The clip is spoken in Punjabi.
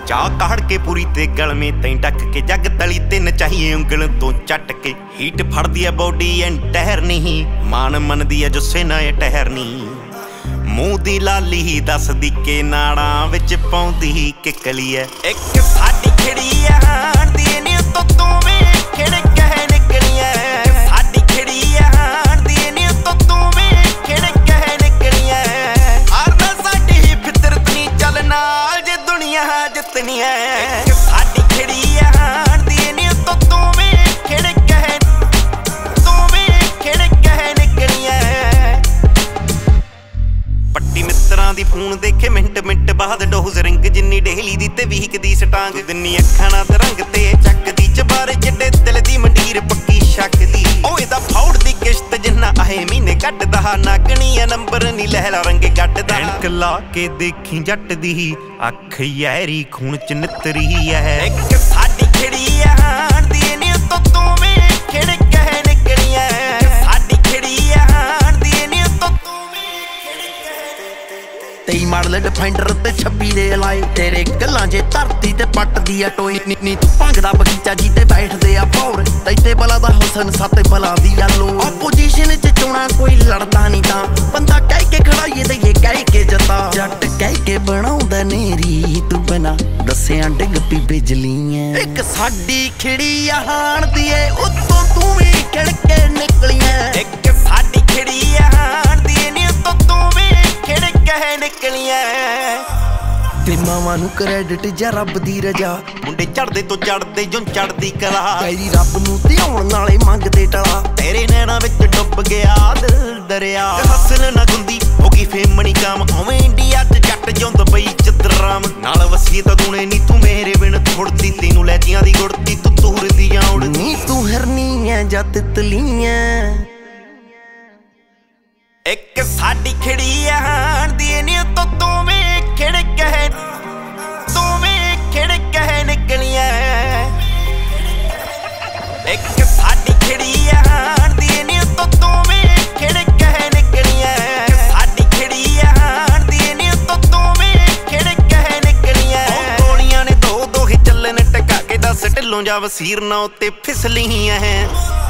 ਚਾਹ ਕਾੜ ਕੇ ਪੂਰੀ ਤੇ ਗਲਮੇ ਤੈਂ ਡੱਕ ਕੇ ਜੱਗ ਤਲੀ ਤਿੰਨ ਚਾਹੀਏ ਉਂਗਲ ਤੋਂ ਚੱਟ ਕੇ ਹੀਟ ਫੜਦੀ ਐ ਬੋਡੀ ਐਂ ਟਹਿਰ ਨਹੀਂ ਮਾਨ ਮੰਨਦੀ ਐ ਜੁੱਸੇ ਨਾ ਇਹ ਟਹਿਰ ਨਹੀਂ ਮੂੰਹ ਦੀ ਲਾਲੀ ਦੱਸਦੀ ਕਿ ਨਾੜਾਂ ਵਿੱਚ ਪਾਉਂਦੀ ਕਿਕਲੀ ਐ ਇੱਕ ਸਾਡੀ ਖਿੜੀ ਐ ਹਾਣ ਦੀ ਨੀ ਤੋਂ ਤੂੰ ਵੀ ਖਿੜ ਕਹਿ ਨਿਕਲੀ ਐ ਸਾਡੀ ਖਿੜੀ ਐ ਹਾਣ ਦੀ ਨੀ ਤੋਂ ਤੂੰ ਵੀ ਖਿੜ ਕਹਿ ਨਿਕਲੀ ਐ ਹਾਰਦਾ ਸਾਡੀ ਫਿਤਰਤ ਨੀ ਚੱਲ ਨਾਲ ਜੇ ਦੁਨੀਆ ਜਿੱਤਣੀ ਐ ਸਾਡੀ ਖਿੜੀ ਐ ਹਾਣ ਦੀ ਨੀ ਤੋਂ ਤੂੰ ਵੀ ਖਿੜ ਕਹਿ ਨਿਕਲੀ ਐ ਪੱਟੀ ਮਿੱਤਰਾਂ ਦੀ ਫੋਨ ਦੇਖੇ ਮਿੰਟ ਮਿੰਟ ਬਾਅਦ ਡੋਜ਼ ਰਿੰਗ ਜਿੰਨੀ ਡੇਲੀ ਦੀ ਤੇ ਵੀਕ ਦੀ ਸਟਾਂਗ ਦਿੰਨੀ ਅੱਖਾਂ ਨਾਲ ਰੰਗ ਤੇ ਚੱਕਦੀ ਚਬਾਰੇ ਜਿੱਡੇ ਦਿਲ ਦੀ ਮੰਡੀਰ ਪੱਕੀ ਸ਼ੱਕਦੀ ਉਹ ਇਹਦਾ ਫੌੜ ਦੀ ਕਿਸ਼ਤ ਜਿੰਨਾ ਆਏ ਮਹੀਨੇ ਕੱਢਦਾ ਨਾਗਣੀ ਆ ਨੰਬਰ ਨੀ ਲਹਿਲਾ ਰੰਗੇ ਕੱਢਦਾ ਐਨਕ ਲਾ ਕੇ ਦੇਖੀ ਜੱਟ ਦੀ ਅੱਖ ਯੈਰੀ ਖੂਨ ਚ ਨਿਤਰੀ ਐ ਇੱਕ ਸਾਡੀ ਖਿੜੀ ਐ ਹਾਣ ਦੀ ਨੀ ਤੋਂ ਤੂੰ ਵੀ ਖਿੜ ਕਹਿ ਨਿਕਲੀ ਐ ਸਾਡੀ ਖਿੜੀ ਐ ਹਾਣ ਦੀ ਨੀ ਤੋਂ ਤੇਈ ਮਾਡਲ ਡਿਫੈਂਡਰ ਤੇ 26 ਦੇ ਲਾਏ ਤੇਰੇ ਗੱਲਾਂ ਜੇ ਧਰਤੀ ਤੇ ਪੱਟਦੀ ਆ ਟੋਏ ਨੀ ਤੂੰ ਭੰਗਦਾ ਬਗੀਚਾ ਜੀ ਤੇ ਬੈਠਦੇ ਆ ਭੌਰ ਤੈਤੇ ਬਲਾ ਦਾ ਹੁਸਨ ਸਾਤੇ ਬਲਾ ਦੀ ਆ ਲੋ ਆਪੋਜੀਸ਼ਨ ਚ ਚੋਣਾ ਕੋਈ ਲੜਦਾ ਨਹੀਂ ਤਾਂ ਬੰਦਾ ਕਹਿ ਕੇ ਖੜਾਈਏ ਤੇ ਇਹ ਕਹਿ ਕੇ ਜੱਤਾ ਜੱਟ ਕਹਿ ਕੇ ਬਣਾਉਂਦਾ ਨੇਰੀ ਤੂੰ ਬਣਾ ਦੱਸਿਆ ਡਿੱਗ ਪੀ ਬਿਜਲੀ ਐ ਇੱਕ ਸਾਡੀ ਖਿੜੀ ਆ ਹਾਣ ਦੀ ਏ ਉੱਤੋਂ ਤੂੰ ਵੀ ਖਿੜ ਕੇ ਨਿਕਲੀ ਐ ਇੱਕ ਸਾਡੀ ਖਿੜੀ ਆ ਹਾਣ ਦੀ ਨੀ ਤੋਂ ਤੂੰ ਵੀ ਖਿੜ ਕਹਿ ਨਿਕਲੀ ਐ ਤੇ ਮਾਵਾਂ ਨੂੰ ਕ੍ਰੈਡਿਟ ਜਾਂ ਰੱਬ ਦੀ ਰਜਾ ਮੁੰਡੇ ਚੜਦੇ ਤੋਂ ਚੜਦੇ ਜੋ ਚੜਦੀ ਕਲਾ ਕਈ ਰੱਬ ਨੂੰ ਧਿਆਉਣ ਨਾਲੇ ਮੰਗਦੇ ਟਲਾ ਤੇਰੇ ਨੈਣਾ ਵਿੱਚ ਡੁੱਬ ਗਿਆ ਦਿਲ ਦਰਿਆ ਹੱਸਣ ਨਾ ਗੁੰਦੀ ਹੋ ਗਈ ਫੇਮਣੀ ਕਾਮ ਉਵੇਂ ਇੰਡੀਆ ਚ ਜੱਟ ਜੋ ਦੁਬਈ ਚ ਦਰਾਮ ਨਾਲ ਵਸੀਅਤ ਗੁਣੇ ਨੀ ਤੂੰ ਮੇਰੇ ਬਿਨ ਥੁੜਦੀ ਤੈਨੂੰ ਲੈਤੀਆਂ ਦੀ ਗੁੜਤੀ ਤੂੰ ਤੁਰਦੀ ਆਉੜ ਨੀ ਤੂੰ ਹਰਨੀ ਐ ਜਾਂ ਤਿਤਲੀ ਐ ਇੱਕ ਸਾਡੀ ਖਿੜੀ ਆ ਹਾਣ ਦੀ ਨੀ ਤੋਂ ਤੂੰ ਵੀ ਖਿੜ ਕਹਿ ਨਿਕਲੀ ਐ ਇੱਕ ਸਾਡੀ ਖਿੜੀ ਆ ਹਾਣ ਦੀ ਨੀ ਤੋਂ ਤੂੰ ਵੀ ਖਿੜ ਕਹਿ ਨਿਕਲੀ ਐ ਸਾਡੀ ਖਿੜੀ ਆ ਹਾਣ ਦੀ ਨੀ ਤੋਂ ਤੂੰ ਵੀ ਖਿੜ ਕਹਿ ਨਿਕਲੀ ਐ ਗੋਲੀਆਂ ਨੇ ਦੋ ਹੀ ਚੱਲਣ ਟਕਾ ਕੇ ਦੱਸ ਢਿੱਲੋਂ ਜਾ ਵਸੀਰ ਨਾ ਉੱਤੇ ਫਿਸਲੀ ਐ